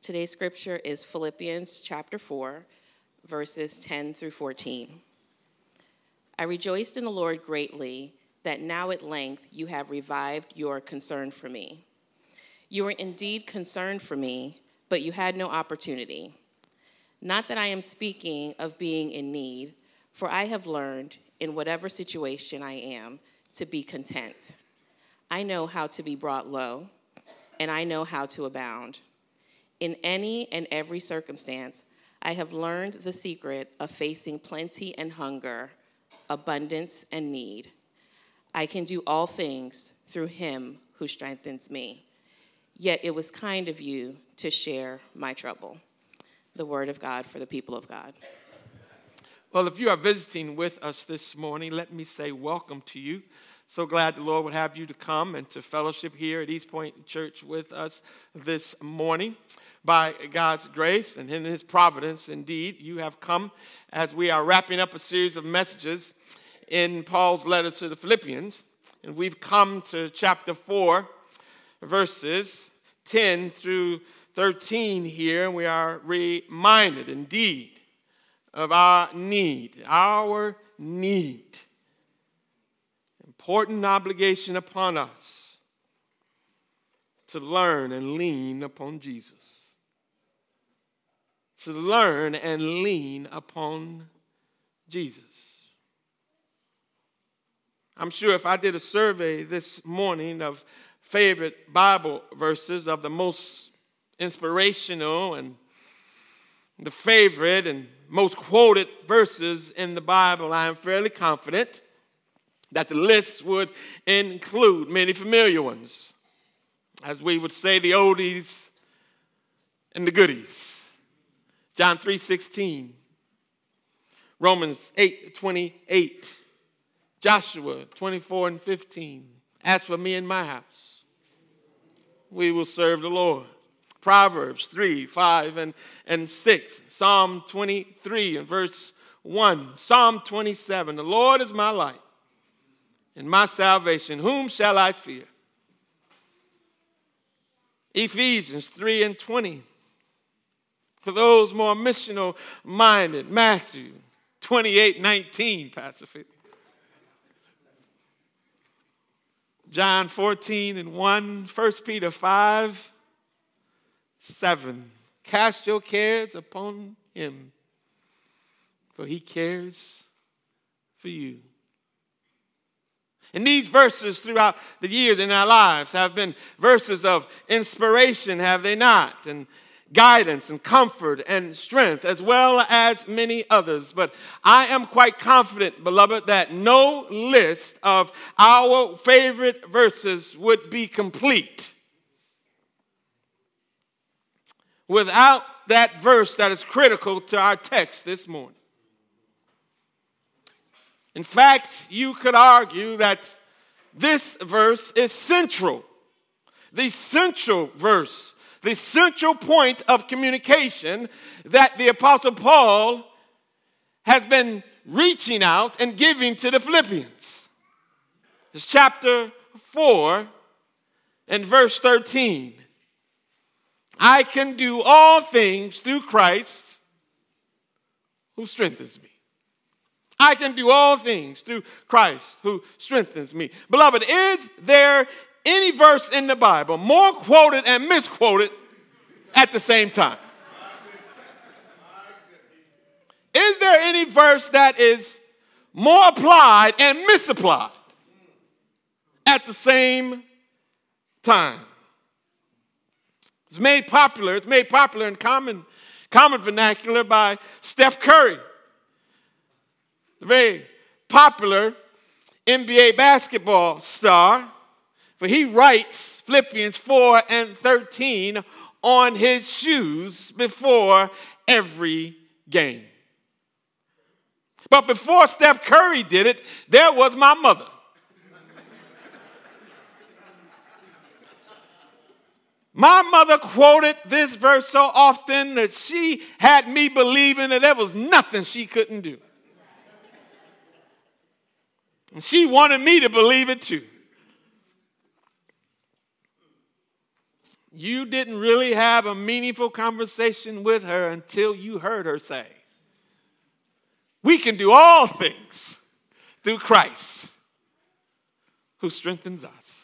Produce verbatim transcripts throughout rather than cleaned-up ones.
Today's scripture is Philippians chapter four, verses ten through fourteen. I rejoiced in the Lord greatly that now at length you have revived your concern for me. You were indeed concerned for me, but you had no opportunity. Not that I am speaking of being in need, for I have learned, in whatever situation I am, to be content. I know how to be brought low, and I know how to abound. In any and every circumstance, I have learned the secret of facing plenty and hunger, abundance and need. I can do all things through him who strengthens me. Yet it was kind of you to share my trouble. The word of God for the people of God. Well, if you are visiting with us this morning, let me say welcome to you. So glad the Lord would have you to come and to fellowship here at East Point Church with us this morning. By God's grace and in his providence, indeed, you have come as we are wrapping up a series of messages in Paul's letter to the Philippians. And we've come to chapter four, verses ten through thirteen here. And we are reminded, indeed, of our need, our need. Important obligation upon us to learn and lean upon Jesus. To learn and lean upon Jesus. I'm sure if I did a survey this morning of favorite Bible verses, of the most inspirational and the favorite and most quoted verses in the Bible, I am fairly confident that the list would include many familiar ones. As we would say, the oldies and the goodies. John three sixteen, Romans eight twenty-eight, Joshua twenty-four and fifteen. As for me and my house, we will serve the Lord. Proverbs three, five, and, and six. Psalm twenty-three and verse one. Psalm twenty-seven, the Lord is my light and my salvation. Whom shall I fear? Ephesians three and twenty. For those more missional-minded, Matthew twenty-eight nineteen, Pastor Phil. John fourteen and one, First Peter five, seven. Cast your cares upon him, for he cares for you. And these verses throughout the years in our lives have been verses of inspiration, have they not? And guidance and comfort and strength, as well as many others. But I am quite confident, beloved, that no list of our favorite verses would be complete without that verse that is critical to our text this morning. In fact, you could argue that this verse is central, the central verse, the central point of communication that the Apostle Paul has been reaching out and giving to the Philippians. It's chapter four and verse thirteen. I can do all things through Christ who strengthens me. I can do all things through Christ who strengthens me. Beloved, is there any verse in the Bible more quoted and misquoted at the same time? Is there any verse that is more applied and misapplied at the same time? It's made popular. It's made popular in common, common vernacular by Steph Curry, the very popular N B A basketball star. For he writes Philippians four and thirteen on his shoes before every game. But before Steph Curry did it, there was my mother. My mother quoted this verse so often that she had me believing that there was nothing she couldn't do. And she wanted me to believe it too. you didn't really have a meaningful conversation with her until you heard her say, we can do all things through Christ who strengthens us.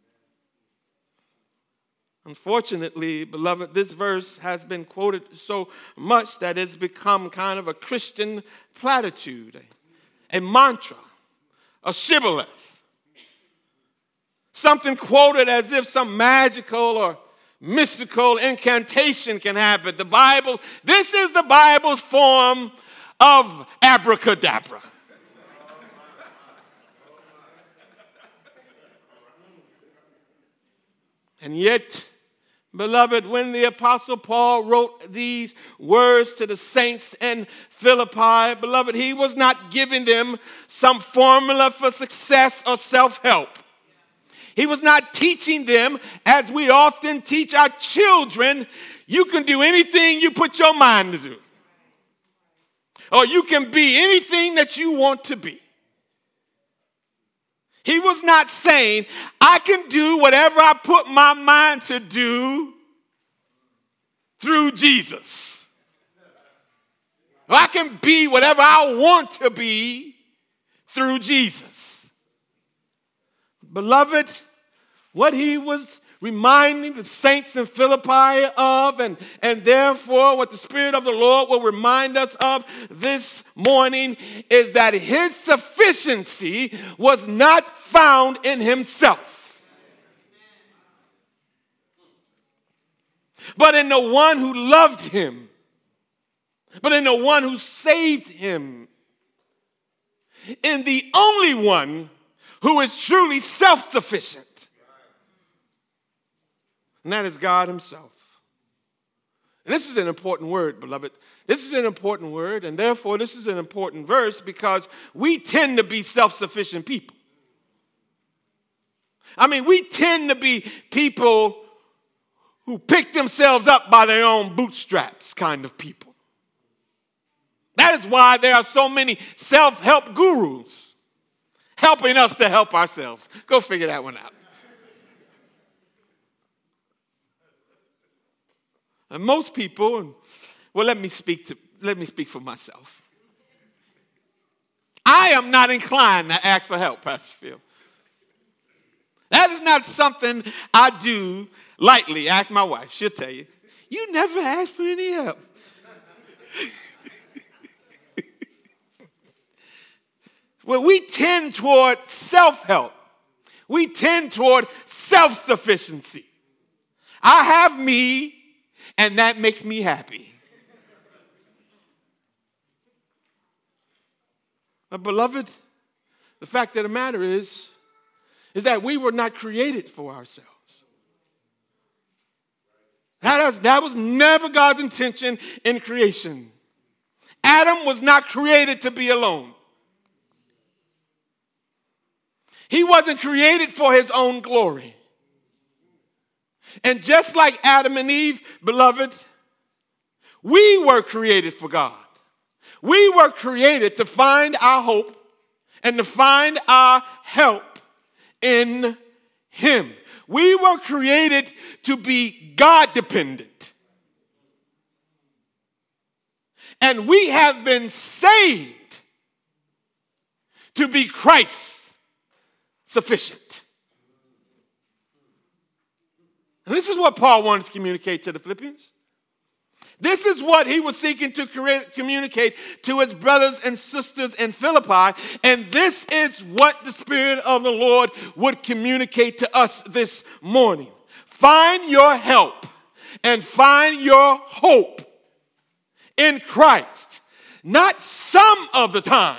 Unfortunately, beloved, this verse has been quoted so much that it's become kind of a Christian platitude, a, a mantra, a shibboleth. Something quoted as if some magical or mystical incantation can happen. The Bible, this is the Bible's form of abracadabra. And yet, beloved, when the Apostle Paul wrote these words to the saints in Philippi, beloved, he was not giving them some formula for success or self-help. He was not teaching them, as we often teach our children, you can do anything you put your mind to do. Or you can be anything that you want to be. He was not saying, I can do whatever I put my mind to do through Jesus. Or I can be whatever I want to be through Jesus. Beloved, what he was reminding the saints in Philippi of, and, and therefore what the Spirit of the Lord will remind us of this morning, is that his sufficiency was not found in himself, but in the one who loved him, but in the one who saved him, in the only one who is truly self-sufficient. And that is God himself. And this is an important word, beloved. This is an important word, and therefore this is an important verse because we tend to be self-sufficient people. I mean, we tend to be people who pick themselves up by their own bootstraps kind of people. That is why there are so many self-help gurus helping us to help ourselves. Go figure that one out. And most people, well, let me speak to let me speak for myself. I am not inclined to ask for help, Pastor Phil. That is not something I do lightly. Ask my wife; she'll tell you. You never ask for any help. Well, we tend toward self-help. We tend toward self-sufficiency. I have me, and that makes me happy. But beloved, the fact of the matter is, is that we were not created for ourselves. That, is, that was never God's intention in creation. Adam was not created to be alone. He wasn't created for his own glory. And just like Adam and Eve, beloved, we were created for God. We were created to find our hope and to find our help in him. We were created to be God-dependent. And we have been saved to be Christ sufficient. And this is what Paul wanted to communicate to the Philippians. This is what he was seeking to communicate to his brothers and sisters in Philippi. And this is what the Spirit of the Lord would communicate to us this morning. Find your help and find your hope in Christ. Not some of the time,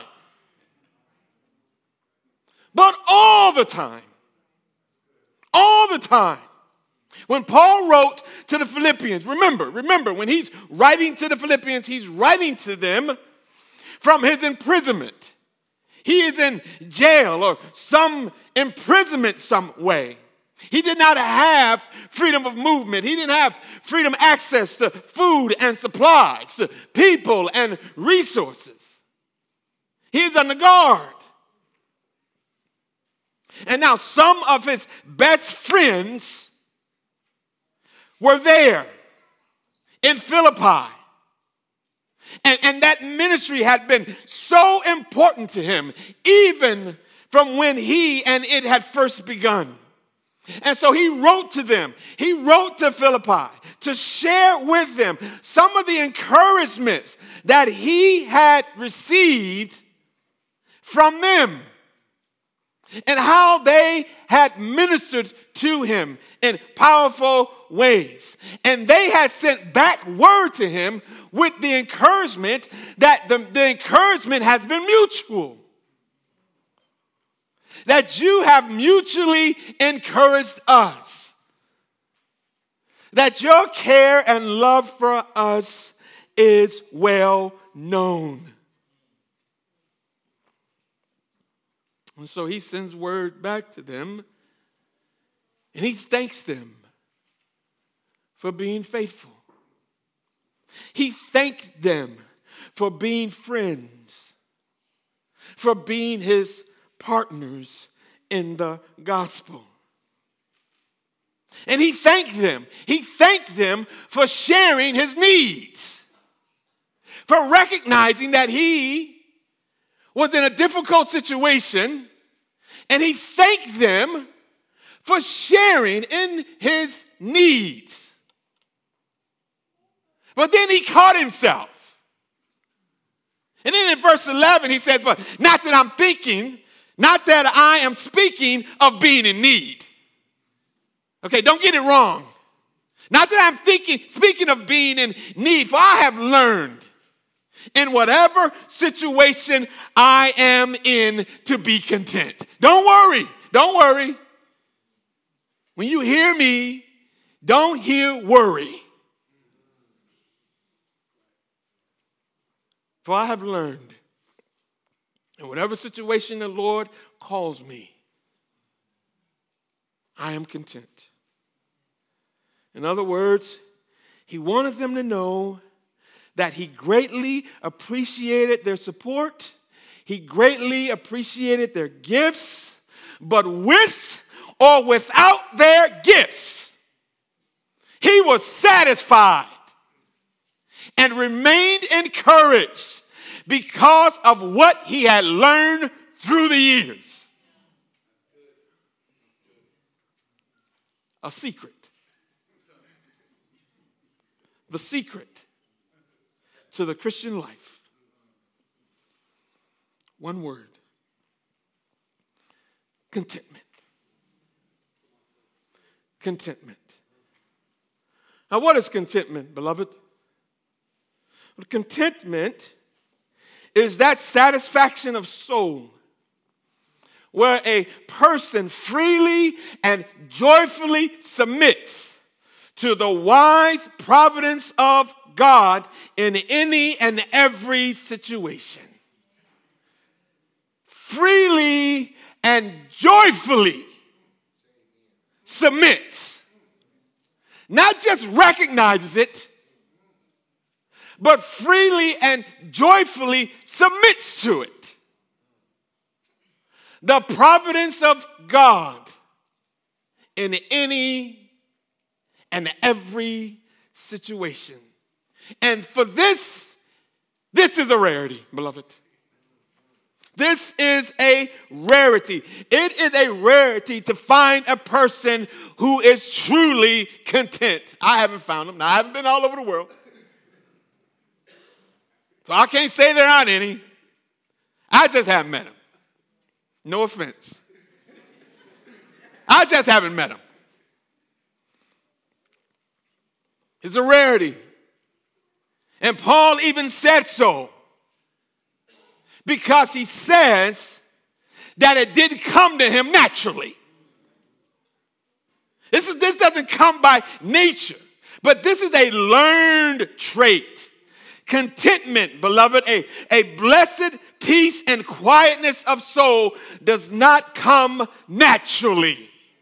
but all the time. All the time. When Paul wrote to the Philippians, remember, remember, when he's writing to the Philippians, he's writing to them from his imprisonment. He is in jail or some imprisonment some way. He did not have freedom of movement. He didn't have freedom access to food and supplies, to people and resources. He is under guard. And now some of his best friends were there in Philippi. And, and that ministry had been so important to him, even from when he and it had first begun. And so he wrote to them. He wrote to Philippi to share with them some of the encouragements that he had received from them and how they had ministered to him in powerful ways. And they had sent back word to him with the encouragement that the, the encouragement has been mutual. That you have mutually encouraged us. That your care and love for us is well known. And so he sends word back to them, and he thanks them for being faithful. He thanked them for being friends, for being his partners in the gospel. And he thanked them. He thanked them for sharing his needs, for recognizing that he was in a difficult situation, and he thanked them for sharing in his needs. But then he caught himself. And then in verse eleven, he says, but not that I'm thinking, not that I am speaking of being in need. Okay, don't get it wrong. Not that I'm thinking, speaking of being in need, for I have learned in whatever situation I am in to be content. Don't worry. Don't worry. When you hear me, don't hear worry. For I have learned in whatever situation the Lord calls me, I am content. In other words, he wanted them to know that he greatly appreciated their support. He greatly appreciated their gifts, but with or without their gifts, he was satisfied and remained encouraged because of what he had learned through the years. A secret. The secret to the Christian life. One word. Contentment. Contentment. Now, what is contentment, beloved? Well, contentment is that satisfaction of soul where a person freely and joyfully submits to the wise providence of God in any and every situation. Freely and joyfully submits. Not just recognizes it, but freely and joyfully submits to it. The providence of God in any and every situation. And for this, this is a rarity, beloved. This is a rarity. It is a rarity to find a person who is truly content. I haven't found them. Now, I haven't been all over the world. So I can't say there aren't any. I just haven't met them. No offense. I just haven't met them. It's a rarity. And Paul even said so. Because he says that it didn't come to him naturally. This, is, this doesn't come by nature, but this is a learned trait. Contentment, beloved, a, a blessed peace and quietness of soul does not come naturally.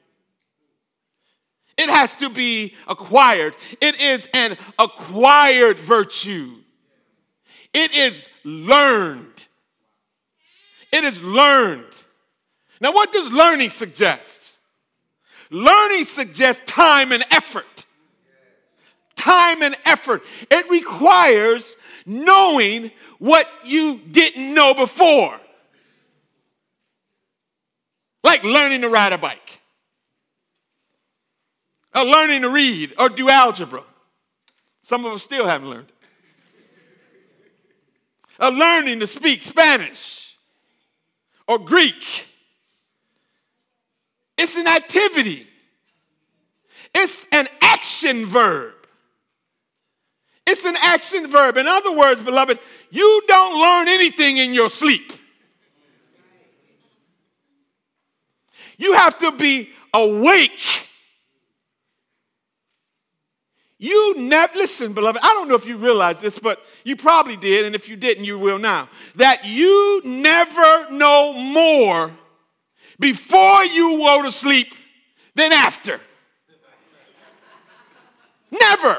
It has to be acquired. It is an acquired virtue. It is learned. It is learned. Now, what does learning suggest? Learning suggests time and effort. time and effort. It requires knowing what you didn't know before. Like learning to ride a bike, or learning to read or do algebra. Some of us still haven't learned it. Or learning to speak Spanish or Greek. It's an activity. It's an action verb. It's an action verb. In other words, beloved, you don't learn anything in your sleep. You have to be awake. You never, listen, beloved, I don't know if you realize this, but you probably did, and if you didn't, you will now. That you never know more before you go to sleep than after. Never.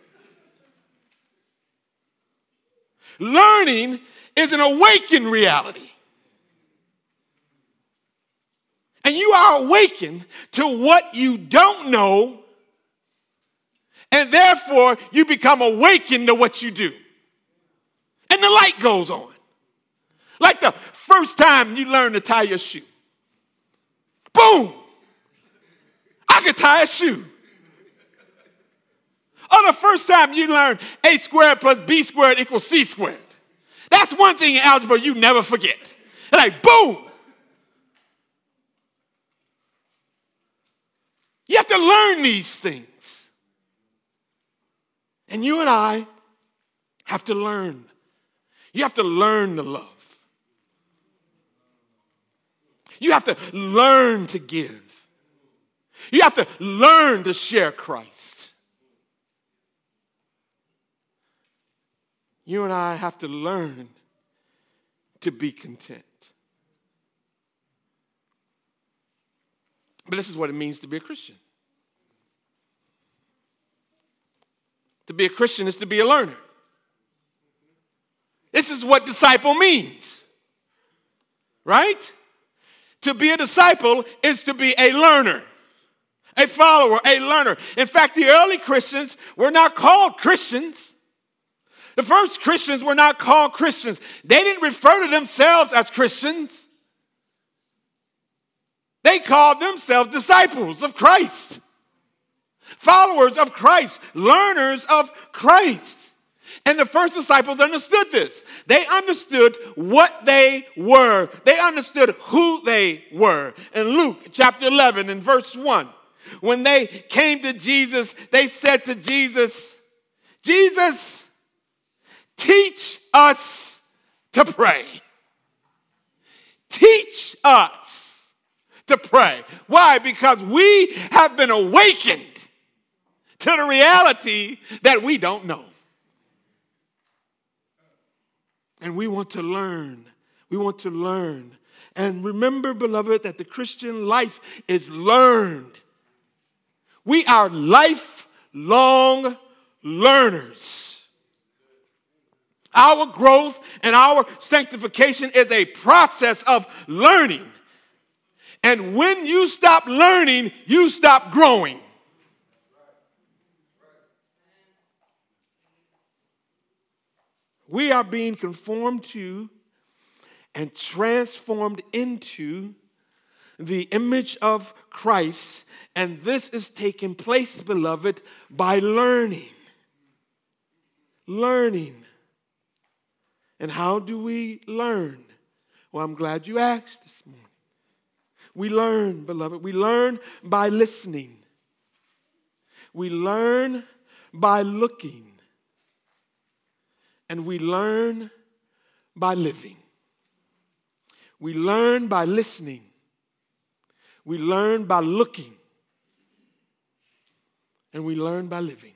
Learning is an awakened reality. And you are awakened to what you don't know, and therefore you become awakened to what you do. And the light goes on. Like the first time you learn to tie your shoe. Boom! I can tie a shoe. Or the first time you learn a squared plus b squared equals c squared. That's one thing in algebra you never forget. Like, boom! You have to learn these things. And you and I have to learn. You have to learn to love. You have to learn to give. You have to learn to share Christ. You and I have to learn to be content. But this is what it means to be a Christian. To be a Christian is to be a learner. This is what disciple means. Right? To be a disciple is to be a learner, a follower, a learner. In fact, the early Christians were not called Christians. The first Christians were not called Christians. They didn't refer to themselves as Christians. They called themselves disciples of Christ, followers of Christ, learners of Christ. And the first disciples understood this. They understood what they were. They understood who they were. In Luke chapter eleven and verse one, when they came to Jesus, they said to Jesus, Jesus, teach us to pray. Teach us to pray. Why? Because we have been awakened to the reality that we don't know. And we want to learn. We want to learn. And remember, beloved, that the Christian life is learned. We are lifelong learners. Our growth and our sanctification is a process of learning. And when you stop learning, you stop growing. We are being conformed to and transformed into the image of Christ. And this is taking place, beloved, by learning. Learning. And how do we learn? Well, I'm glad you asked this morning. We learn, beloved. We learn by listening. We learn by looking. And we learn by living. We learn by listening. We learn by looking. And we learn by living.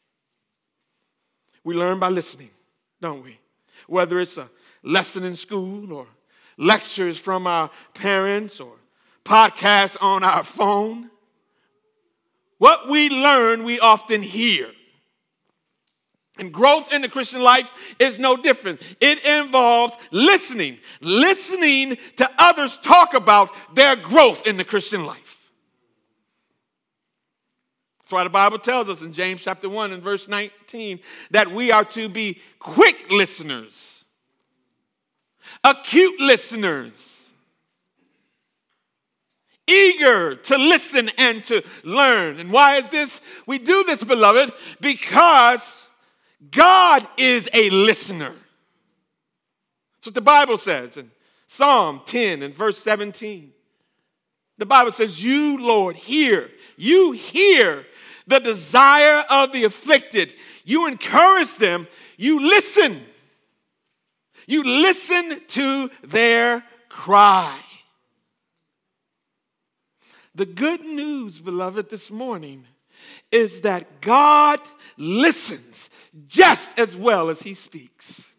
We learn by listening, don't we? Whether it's a lesson in school or lectures from our parents or podcasts on our phone. What we learn, we often hear. And growth in the Christian life is no different. It involves listening, listening to others talk about their growth in the Christian life. That's why the Bible tells us in James chapter one and verse nineteen that we are to be quick listeners, acute listeners, eager to listen and to learn. And why is this? We do this, beloved, because God is a listener. That's what the Bible says in Psalm ten and verse seventeen. The Bible says, you, Lord, hear. You hear the desire of the afflicted. You encourage them. You listen. You listen to their cry. The good news, beloved, this morning is that God listens just as well as he speaks.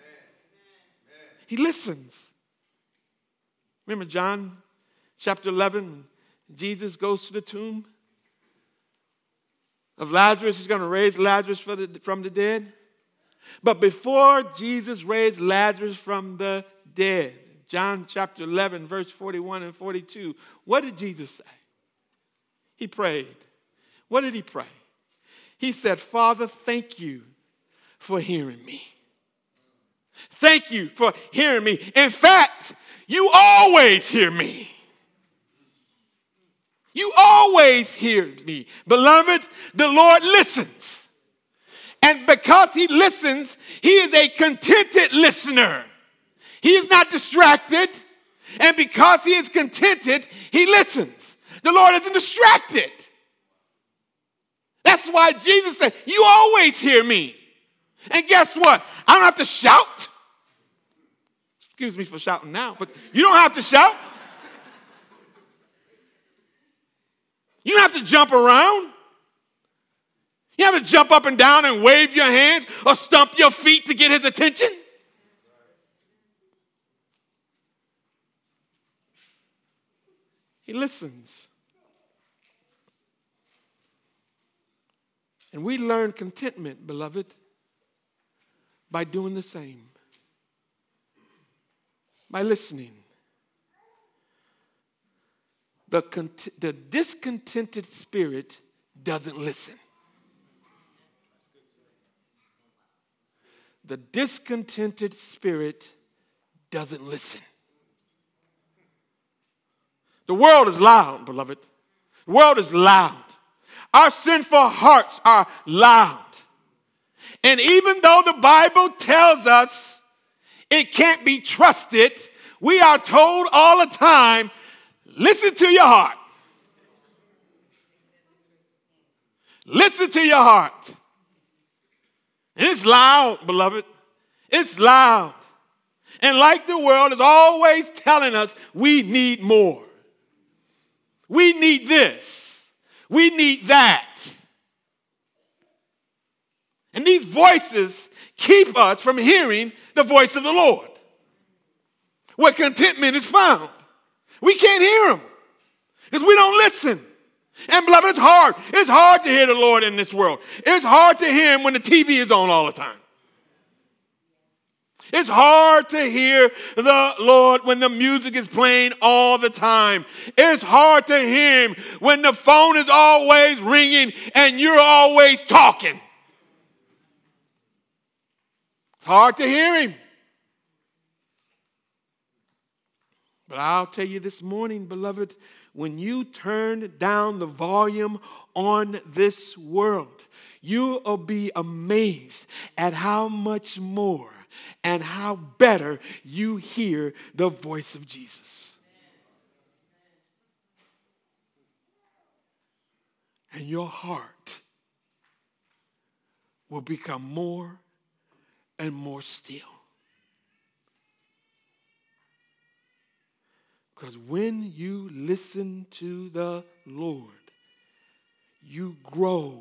He listens. Remember John chapter eleven, Jesus goes to the tomb of Lazarus. He's going to raise Lazarus from the dead. But before Jesus raised Lazarus from the dead, John chapter eleven, verse forty-one and forty-two, what did Jesus say? He prayed. What did he pray? He said, Father, thank you for hearing me. Thank you for hearing me. In fact, you always hear me. You always hear me. Beloved, the Lord listens. And because he listens, he is a contented listener. He is not distracted. And because he is contented, he listens. The Lord isn't distracted. That's why Jesus said, you always hear me. And guess what? I don't have to shout. Excuse me for shouting now, but you don't have to shout. You don't have to jump around. You have to jump up and down and wave your hands or stomp your feet to get his attention. He listens. And we learn contentment, beloved, by doing the same. By listening. The, cont- the discontented spirit doesn't listen. The discontented spirit doesn't listen. The world is loud, beloved. The world is loud. Our sinful hearts are loud. And even though the Bible tells us it can't be trusted, we are told all the time, listen to your heart. Listen to your heart. And it's loud, beloved. It's loud. And like the world is always telling us, we need more. We need this. We need that. And these voices keep us from hearing the voice of the Lord, where contentment is found. We can't hear him because we don't listen. And beloved, it's hard. It's hard to hear the Lord in this world. It's hard to hear him when the T V is on all the time. It's hard to hear the Lord when the music is playing all the time. It's hard to hear him when the phone is always ringing and you're always talking. It's hard to hear him. But I'll tell you this morning, beloved, when you turn down the volume on this world, you will be amazed at how much more and how better you hear the voice of Jesus. And your heart will become more and more still. Because when you listen to the Lord, you grow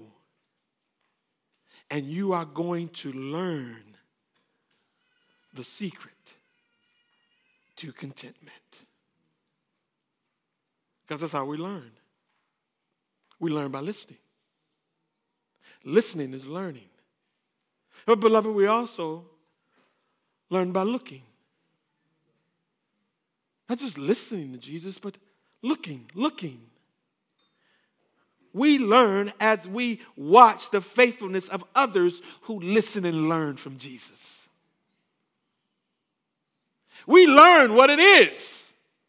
and you are going to learn the secret to contentment. Because that's how we learn. We learn by listening. Listening is learning. But beloved, we also learn by looking. Not just listening to Jesus, but looking, looking. We learn as we watch the faithfulness of others who listen and learn from Jesus. We learn what it is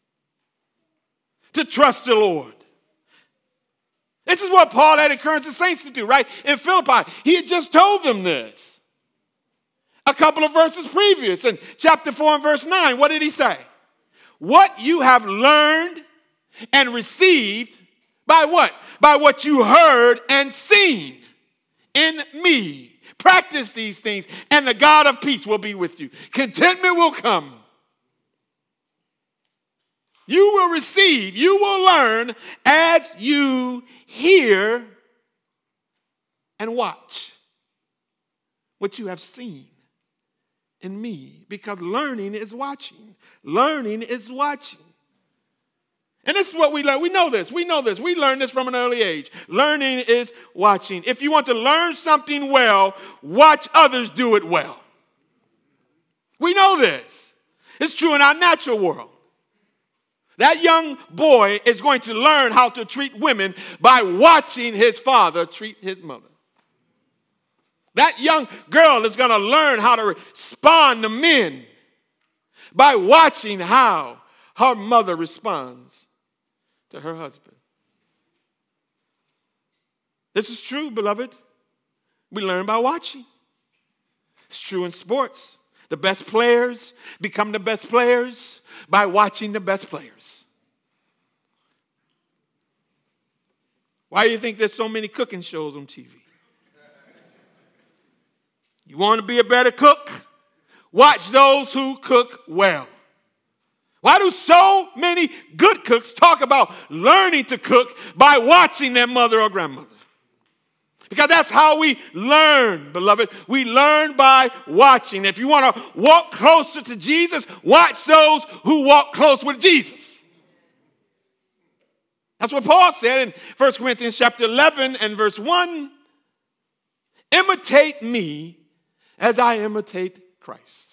to trust the Lord. This is what Paul had encouraged the saints to do, right? In Philippi, he had just told them this. A couple of verses previous, in chapter four and verse nine, what did he say? What you have learned and received by what? By what you heard and seen in me. Practice these things, and the God of peace will be with you. Contentment will come. You will receive, you will learn as you hear and watch what you have seen in me. Because learning is watching. Learning is watching. And this is what we learn. We know this. We know this. We learn this from an early age. Learning is watching. If you want to learn something well, watch others do it well. We know this. It's true in our natural world. That young boy is going to learn how to treat women by watching his father treat his mother. That young girl is going to learn how to respond to men by watching how her mother responds to her husband. This is true, beloved. We learn by watching. It's true in sports. The best players become the best players by watching the best players. Why do you think there's so many cooking shows on T V? You want to be a better cook? Watch those who cook well. Why do so many good cooks talk about learning to cook by watching their mother or grandmother? Because that's how we learn, beloved. We learn by watching. If you want to walk closer to Jesus, watch those who walk close with Jesus. That's what Paul said in First Corinthians chapter eleven and verse one. Imitate me as I imitate Christ.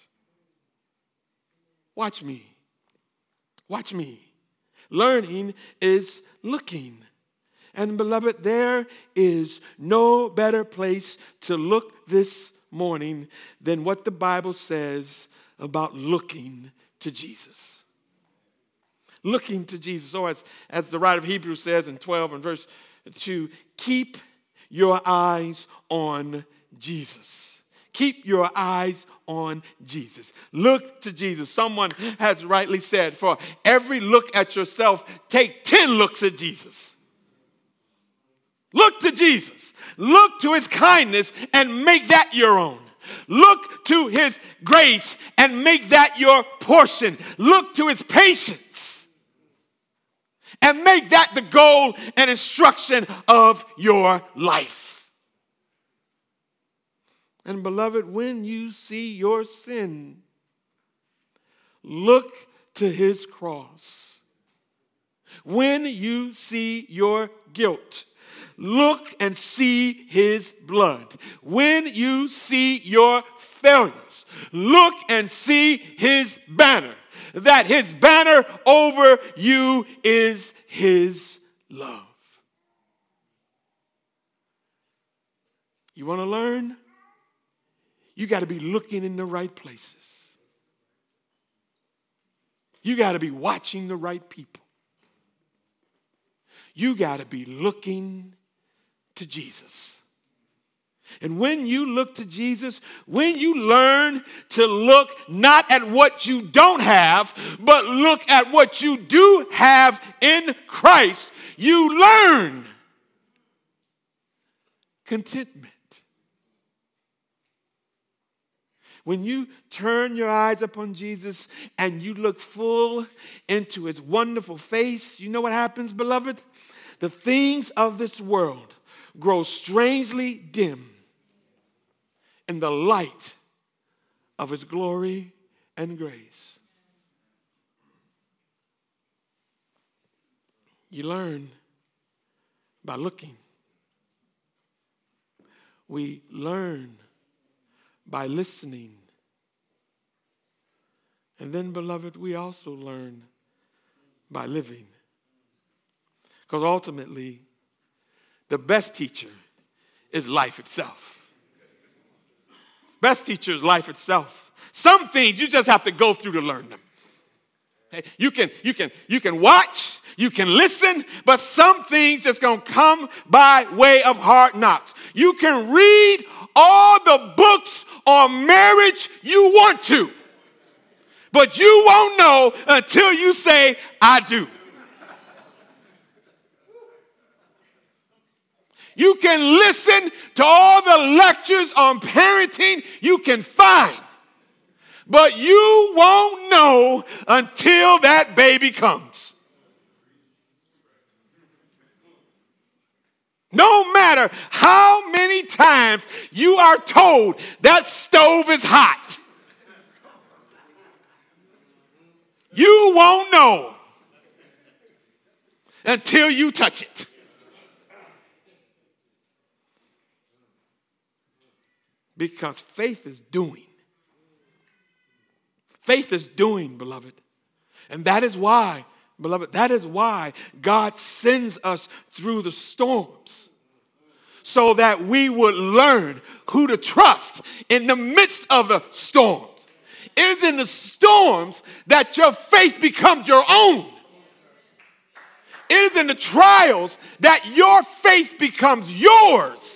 Watch me. Watch me. Learning is looking. And beloved, there is no better place to look this morning than what the Bible says about looking to Jesus. Looking to Jesus. Or as, as the writer of Hebrews says in twelve and verse two, keep your eyes on Jesus. Keep your eyes on Jesus. Look to Jesus. Someone has rightly said, for every look at yourself, take ten looks at Jesus. Look to Jesus. Look to his kindness and make that your own. Look to his grace and make that your portion. Look to his patience and make that the goal and instruction of your life. And beloved, when you see your sin, look to his cross. When you see your guilt, look and see his blood. When you see your failures, look and see his banner. That his banner over you is his love. You want to learn? You got to be looking in the right places. You got to be watching the right people. You got to be looking to Jesus. And when you look to Jesus, when you learn to look not at what you don't have, but look at what you do have in Christ, you learn contentment. When you turn your eyes upon Jesus and you look full into his wonderful face, you know what happens, beloved? The things of this world grow strangely dim in the light of his glory and grace. You learn by looking. We learn by listening. And then, beloved, we also learn by living. Because ultimately, the best teacher is life itself. Best teacher is life itself. Some things you just have to go through to learn them. Okay? You can, you can, you can watch, you can listen, but some things just gonna come by way of hard knocks. You can read all the books on marriage you want to, but you won't know until you say, I do. You can listen to all the lectures on parenting you can find, but you won't know until that baby comes. No matter how many times you are told that stove is hot, you won't know until you touch it. Because faith is doing. Faith is doing, beloved. And that is why, beloved, that is why God sends us through the storms. So that we would learn who to trust in the midst of the storms. It is in the storms that your faith becomes your own. It is in the trials that your faith becomes yours.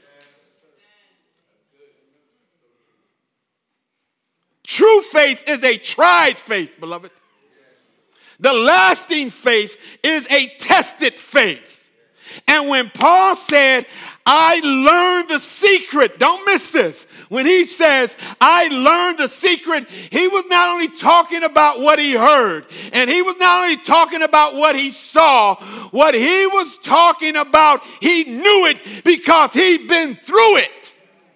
True faith is a tried faith, beloved. The lasting faith is a tested faith. And when Paul said, I learned the secret, don't miss this. When he says, I learned the secret, he was not only talking about what he heard, and he was not only talking about what he saw, what he was talking about, he knew it because he'd been through it.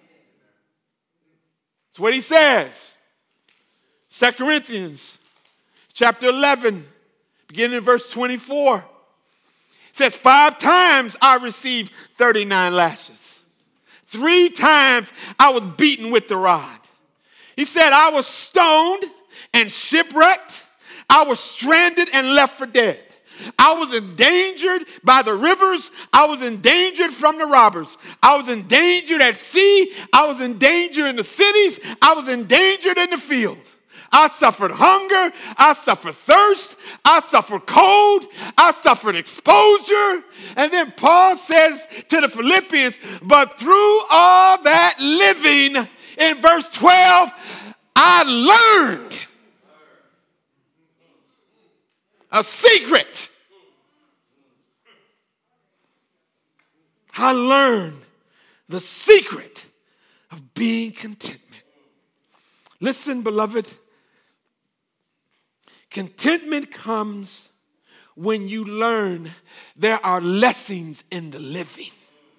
That's what he says. Second Corinthians chapter eleven, beginning in verse twenty-four. It says, five times I received thirty-nine lashes. Three times I was beaten with the rod. He said, I was stoned and shipwrecked. I was stranded and left for dead. I was endangered by the rivers. I was endangered from the robbers. I was endangered at sea. I was endangered in the cities. I was endangered in the field. I suffered hunger. I suffered thirst. I suffered cold. I suffered exposure. And then Paul says to the Philippians, but through all that living, in verse twelve, I learned a secret. I learned the secret of being contentment. Listen, beloved. Contentment comes when you learn there are lessons in the living.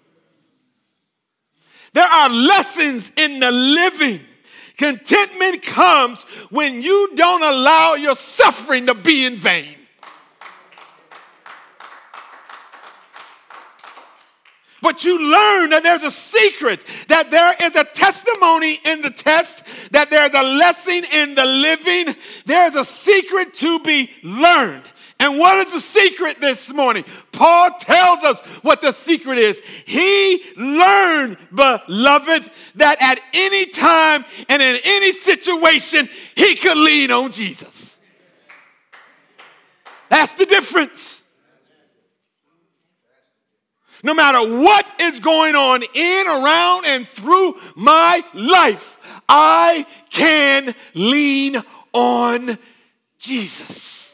There are lessons in the living. Contentment comes when you don't allow your suffering to be in vain. But you learn that there's a secret, that there is a testimony in the test, that there's a lesson in the living. There's a secret to be learned. And what is the secret this morning? Paul tells us what the secret is. He learned, beloved, that at any time and in any situation, he could lean on Jesus. That's the difference. No matter what is going on in, around, and through my life, I can lean on Jesus.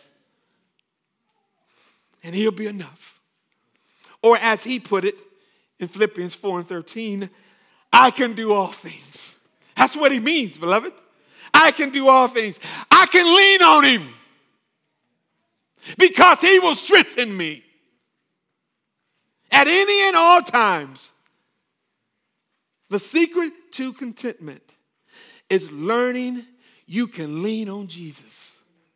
And he'll be enough. Or as he put it in Philippians four and thirteen, I can do all things. That's what he means, beloved. I can do all things. I can lean on him because he will strengthen me. At any and all times, the secret to contentment is learning you can lean on Jesus.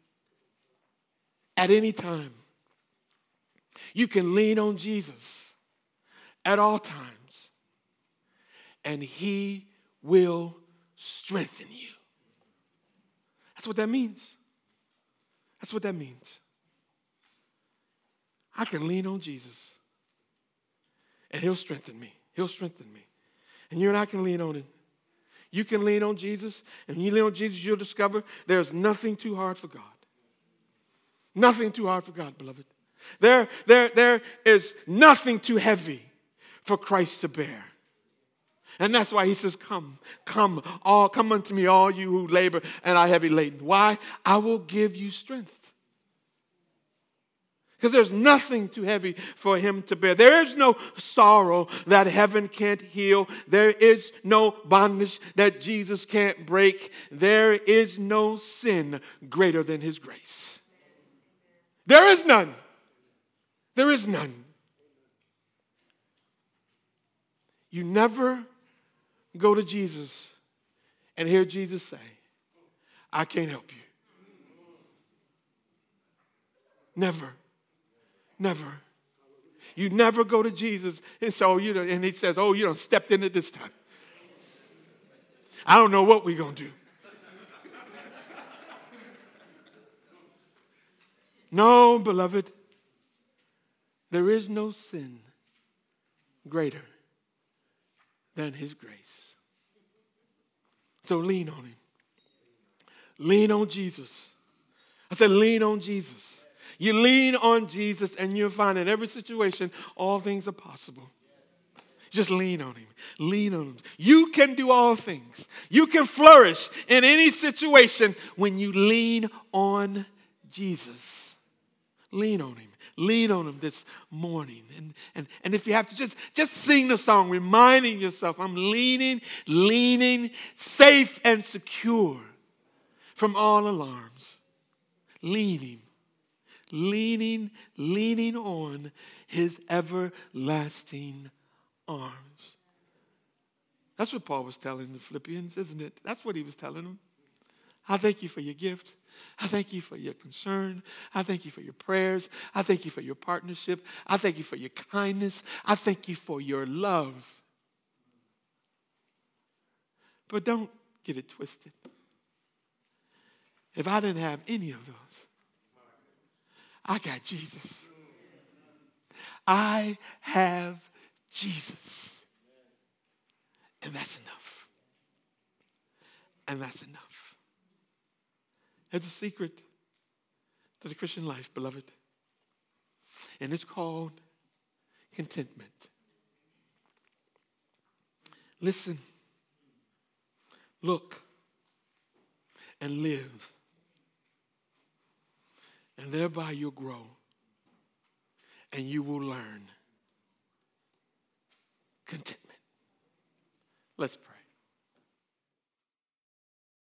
At any time, you can lean on Jesus at all times, and he will strengthen you. That's what that means. That's what that means. I can lean on Jesus. and he'll strengthen me. He'll strengthen me. And you and I can lean on him. You can lean on Jesus, and when you lean on Jesus, you'll discover there's nothing too hard for God. Nothing too hard for God, beloved. There, there, there is nothing too heavy for Christ to bear. And that's why he says, come, come, all, come unto me, all you who labor and are heavy laden. Why? I will give you strength. Because there's nothing too heavy for him to bear. There is no sorrow that heaven can't heal. There is no bondage that Jesus can't break. There is no sin greater than his grace. There is none. There is none. You never go to Jesus and hear Jesus say, I can't help you. Never. Never. You never go to Jesus and so you know, and he says, oh, you done stepped in it this time. I don't know what we're going to do. No, beloved, there is no sin greater than his grace. So lean on him. Lean on Jesus. I said lean on Jesus. You lean on Jesus and you'll find in every situation all things are possible. Just lean on him. Lean on him. You can do all things. You can flourish in any situation when you lean on Jesus. Lean on him. Lean on him this morning. And, and, and if you have to, just, just sing the song, reminding yourself, I'm leaning, leaning, safe and secure from all alarms. Leaning. Leaning, leaning on his everlasting arms. That's what Paul was telling the Philippians, isn't it? That's what he was telling them. I thank you for your gift. I thank you for your concern. I thank you for your prayers. I thank you for your partnership. I thank you for your kindness. I thank you for your love. But don't get it twisted. If I didn't have any of those, I got Jesus. I have Jesus. And that's enough. And that's enough. There's a secret to the Christian life, beloved. And it's called contentment. Listen, look, and live. And thereby you'll grow. And you will learn contentment. Let's pray.